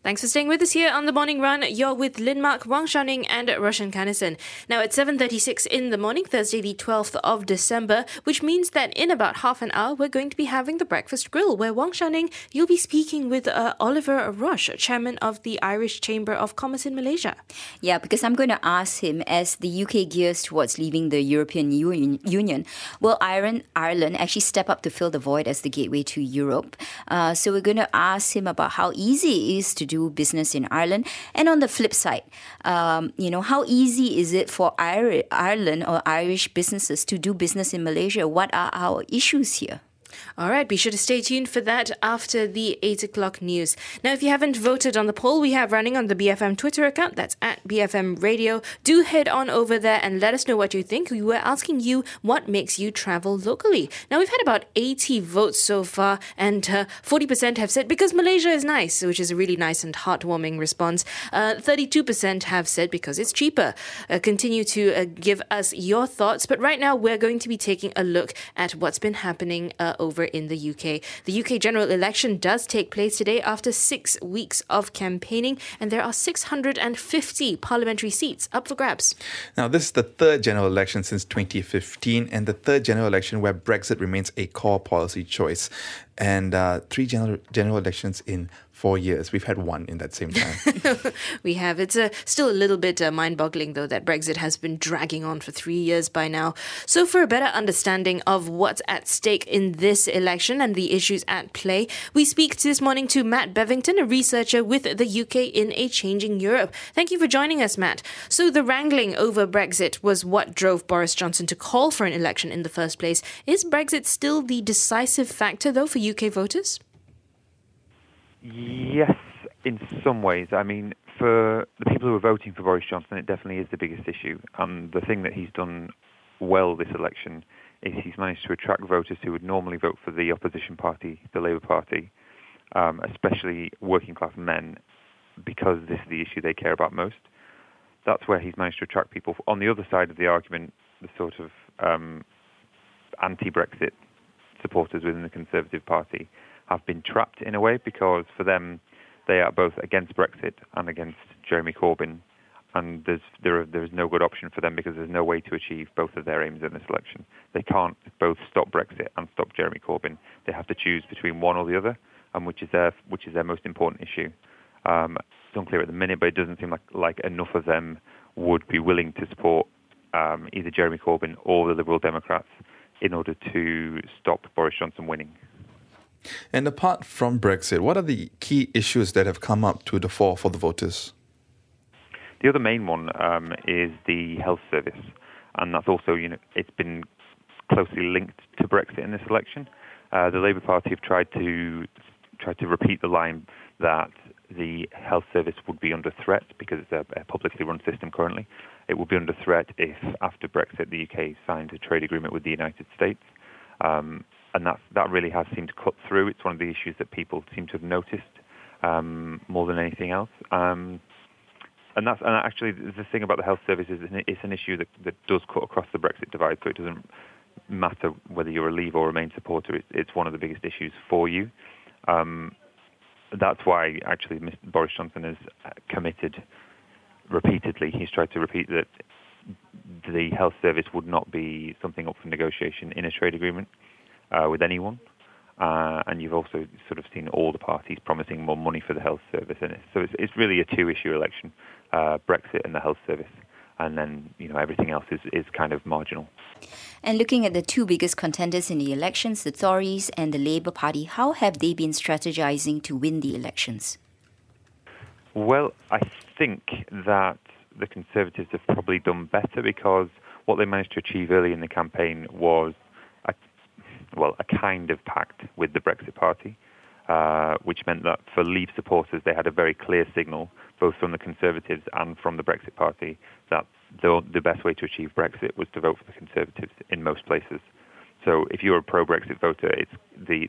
Thanks for staying with us here on The Morning Run. You're with Lin Mark, Wang Xiaoning and Roshan Kannison. Now it's 7:36 in the morning, Thursday the 12th of December, which means that in about half an hour we're going to be having the Breakfast Grill, where Wang Xiaoning, you'll be speaking with Oliver Rush, Chairman of the Irish Chamber of Commerce in Malaysia. Yeah, because I'm going to ask him, as the UK gears towards leaving the European Union, will Ireland actually step up to fill the void as the gateway to Europe? So we're going to ask him about how easy it is to do business in Ireland. And on the flip side, how easy is it for Ireland or Irish businesses to do business in Malaysia? What are our issues here? All right, be sure to stay tuned for that after the 8 o'clock news. Now, if you haven't voted on the poll we have running on the BFM Twitter account, that's at BFM Radio, do head on over there and let us know what you think. We were asking you what makes you travel locally. Now, we've had about 80 votes so far, and 40% have said because Malaysia is nice, which is a really nice and heartwarming response. 32% have said because it's cheaper. Continue to give us your thoughts, but right now we're going to be taking a look at what's been happening over in the UK. The UK general election does take place today after 6 weeks of campaigning, and there are 650 parliamentary seats up for grabs. Now, this is the third general election since 2015, and the third general election where Brexit remains a core policy choice. And 3 general elections in 4 years. We've had one in that same time. We have. It's still a little bit mind-boggling, though, that Brexit has been dragging on for 3 years by now. So for a better understanding of what's at stake in this election and the issues at play, we speak this morning to Matt Bevington, a researcher with the UK in a Changing Europe. Thank you for joining us, Matt. So the wrangling over Brexit was what drove Boris Johnson to call for an election in the first place. Is Brexit still the decisive factor, though, for UK voters? Yes, in some ways. I mean, for the people who are voting for Boris Johnson, it definitely is the biggest issue. The thing that he's done well this election is he's managed to attract voters who would normally vote for the opposition party, the Labour Party, especially working-class men, because this is the issue they care about most. That's where he's managed to attract people. On the other side of the argument, the sort of anti-Brexit supporters within the Conservative Party have been trapped in a way, because for them they are both against Brexit and against Jeremy Corbyn, and there is no good option for them because there's no way to achieve both of their aims in this election. They can't both stop Brexit and stop Jeremy Corbyn. They have to choose between one or the other, and which is their most important issue. It's unclear at the minute, but it doesn't seem like enough of them would be willing to support either Jeremy Corbyn or the Liberal Democrats in order to stop Boris Johnson winning. And apart from Brexit, what are the key issues that have come up to the fore for the voters? The other main one is the health service, and that's also, it's been closely linked to Brexit in this election. The Labour Party have tried to repeat the line that the health service would be under threat because it's a publicly run system currently. It would be under threat if, after Brexit, the UK signed a trade agreement with the United States. And that really has seemed to cut through. It's one of the issues that people seem to have noticed more than anything else. And actually, the thing about the health service is it's an issue that does cut across the Brexit divide, so it doesn't matter whether you're a Leave or Remain supporter. It's one of the biggest issues for you. That's why, actually, Boris Johnson has committed repeatedly. He's tried to repeat that the health service would not be something up for negotiation in a trade agreement with anyone. And you've also sort of seen all the parties promising more money for the health service in it. So it's really a two-issue election, Brexit and the health service. And then, everything else is kind of marginal. And looking at the two biggest contenders in the elections, the Tories and the Labour Party, how have they been strategizing to win the elections? Well, I think that the Conservatives have probably done better, because what they managed to achieve early in the campaign was a kind of pact with the Brexit Party, which meant that for Leave supporters they had a very clear signal, both from the Conservatives and from the Brexit Party, that the best way to achieve Brexit was to vote for the Conservatives in most places. So if you're a pro-Brexit voter, it's the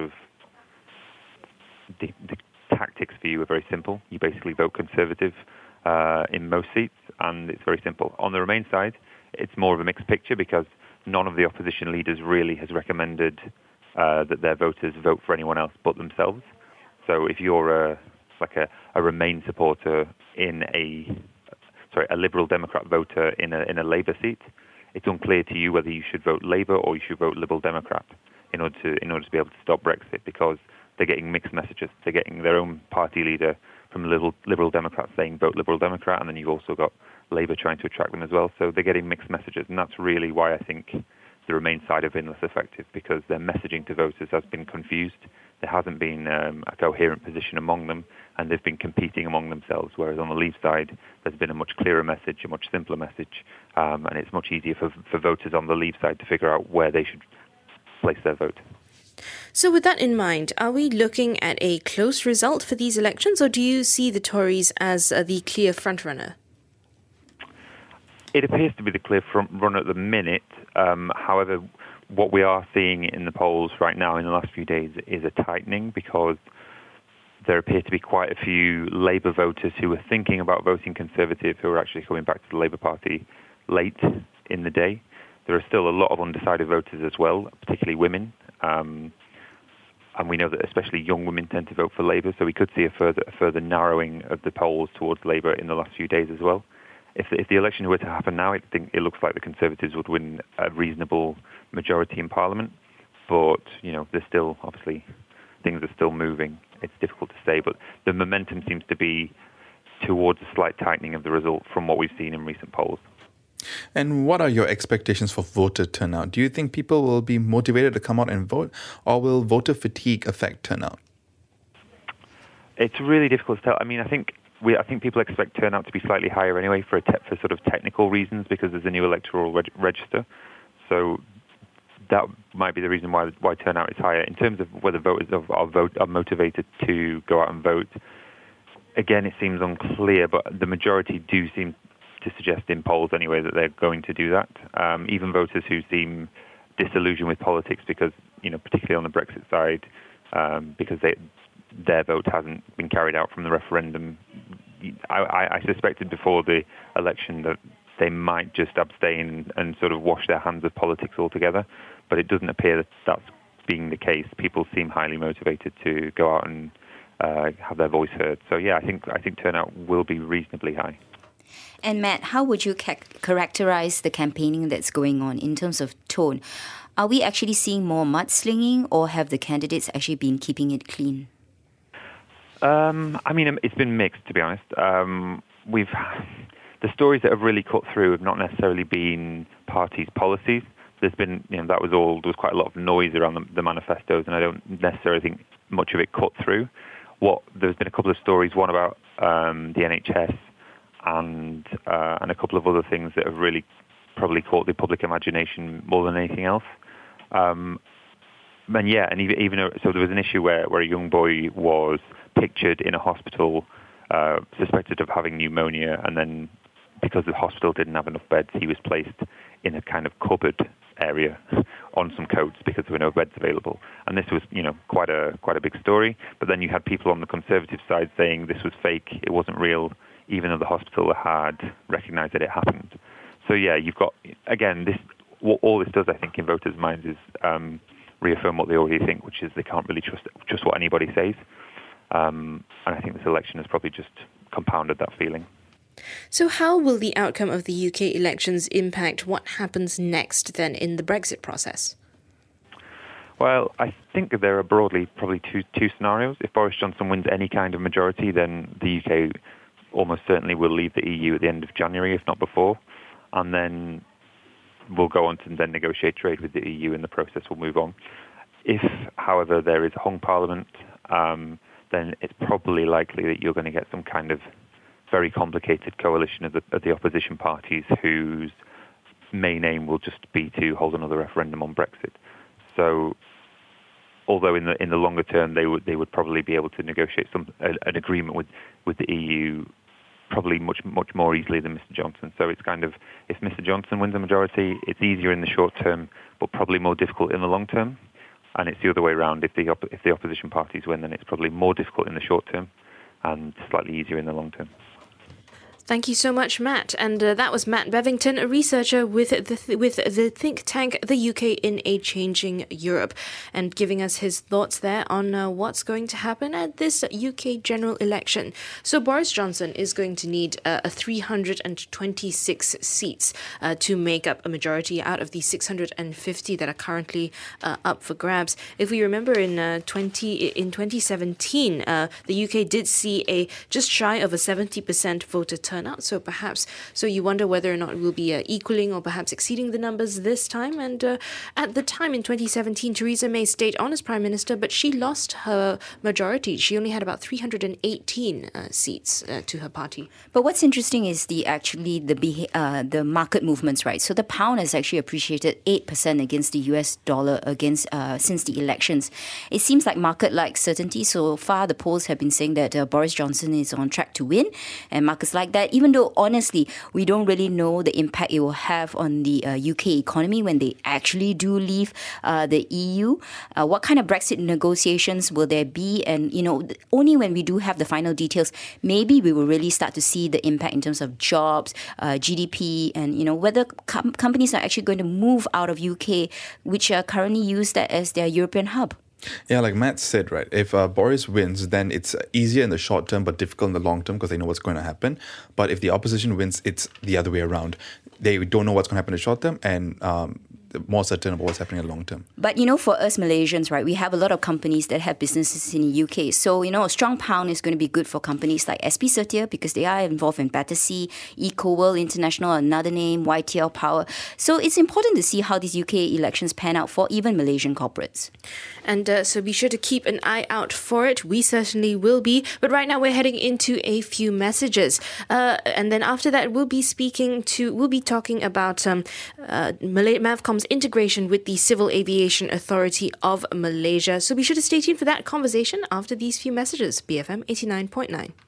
tactics for you are very simple. You basically vote Conservative in most seats, and it's very simple. On the Remain side, it's more of a mixed picture, because none of the opposition leaders really has recommended that their voters vote for anyone else but themselves. So if you're like a Remain supporter in a Liberal Democrat voter in a Labour seat, it's unclear to you whether you should vote Labour or you should vote Liberal Democrat in order to be able to stop Brexit, because they're getting mixed messages. They're getting their own party leader from Liberal Democrats saying vote Liberal Democrat, and then you've also got Labour trying to attract them as well. So they're getting mixed messages, and that's really why I think the Remain side have been less effective, because their messaging to voters has been confused. There hasn't been a coherent position among them, and they've been competing among themselves, whereas on the Leave side, there's been a much clearer message, a much simpler message, and it's much easier for voters on the Leave side to figure out where they should place their vote. So with that in mind, are we looking at a close result for these elections, or do you see the Tories as the clear frontrunner? It appears to be the clear front runner at the minute. However, what we are seeing in the polls right now in the last few days is a tightening, because there appear to be quite a few Labour voters who are thinking about voting Conservative who are actually coming back to the Labour Party late in the day. There are still a lot of undecided voters as well, particularly women. And we know that especially young women tend to vote for Labour, so we could see a further narrowing of the polls towards Labour in the last few days as well. If the election were to happen now, I think it looks like the Conservatives would win a reasonable majority in Parliament. But, there's still, obviously, things are still moving. It's difficult to say, but the momentum seems to be towards a slight tightening of the result from what we've seen in recent polls. And what are your expectations for voter turnout? Do you think people will be motivated to come out and vote, or will voter fatigue affect turnout? It's really difficult to tell. I mean, I think people expect turnout to be slightly higher anyway for sort of technical reasons, because there's a new electoral register. So that might be the reason why turnout is higher. In terms of whether voters are motivated to go out and vote, again, it seems unclear, but the majority do seem to suggest in polls anyway that they're going to do that. Even voters who seem disillusioned with politics because, particularly on the Brexit side, because their vote hasn't been carried out from the referendum. I suspected before the election that they might just abstain and sort of wash their hands of politics altogether, but it doesn't appear that that's being the case. People seem highly motivated to go out and have their voice heard. So yeah, I think turnout will be reasonably high. And Matt, how would you characterize the campaigning that's going on in terms of tone? Are we actually seeing more mudslinging, or have the candidates actually been keeping it clean? I mean, it's been mixed, to be honest. The stories that have really cut through have not necessarily been parties' policies. There's been, there was quite a lot of noise around the manifestos, and I don't necessarily think much of it cut through. There's been a couple of stories, one about the NHS and a couple of other things that have really probably caught the public imagination more than anything else. So there was an issue where a young boy was pictured in a hospital, suspected of having pneumonia, and then because the hospital didn't have enough beds, he was placed in a kind of cupboard area on some coats because there were no beds available. And this was, quite a big story. But then you had people on the Conservative side saying this was fake, it wasn't real, even though the hospital had recognised that it happened. So yeah, you've got, again, all this does, I think, in voters' minds is reaffirm what they already think, which is they can't really trust what anybody says. And I think this election has probably just compounded that feeling. So how will the outcome of the UK elections impact what happens next then in the Brexit process? Well, I think there are broadly probably two scenarios. If Boris Johnson wins any kind of majority, then the UK almost certainly will leave the EU at the end of January, if not before. And then we'll go on to then negotiate trade with the EU, and the process will move on. If, however, there is a hung parliament, then it's probably likely that you're going to get some kind of very complicated coalition of the opposition parties whose main aim will just be to hold another referendum on Brexit. So, although in the longer term they would probably be able to negotiate an agreement with the EU probably much more easily than Mr. Johnson. So it's kind of, if Mr. Johnson wins a majority, it's easier in the short term, but probably more difficult in the long term. And it's the other way around. If the opposition parties win, then it's probably more difficult in the short term and slightly easier in the long term. Thank you so much, Matt. And that was Matt Bevington, a researcher with the think tank The UK in a Changing Europe, and giving us his thoughts there on what's going to happen at this UK general election. So Boris Johnson is going to need 326 seats to make up a majority out of the 650 that are currently up for grabs. If we remember, in 2017, the UK did see a just shy of a 70% voter turnout. So you wonder whether or not it will be equaling or perhaps exceeding the numbers this time. And at the time in 2017, Theresa May stayed on as Prime Minister, but she lost her majority. She only had about 318 seats to her party. But what's interesting is the market movements, right? So the pound has actually appreciated 8% against the US dollar since the elections. It seems like market-like certainty. So far, the polls have been saying that Boris Johnson is on track to win, and markets like that, even though honestly we don't really know the impact it will have on the UK economy when they actually do leave the EU. What kind of Brexit negotiations will there be? And only when we do have the final details, maybe we will really start to see the impact in terms of jobs, GDP, and whether companies are actually going to move out of UK, which currently use that as their European hub. Yeah, like Matt said, right, if Boris wins, then it's easier in the short term but difficult in the long term because they know what's going to happen. But if the opposition wins, it's the other way around. They don't know what's going to happen in the short term and more certain about what's happening in the long term. But for us Malaysians, right, we have a lot of companies that have businesses in the UK. So, a strong pound is going to be good for companies like SP Setia because they are involved in Battersea, EcoWorld International, another name, YTL Power. So it's important to see how these UK elections pan out for even Malaysian corporates. And so be sure to keep an eye out for it. We certainly will be. But right now we're heading into a few messages. And then after that, we'll be talking about Mavcom's integration with the Civil Aviation Authority of Malaysia. So be sure to stay tuned for that conversation after these few messages. BFM 89.9.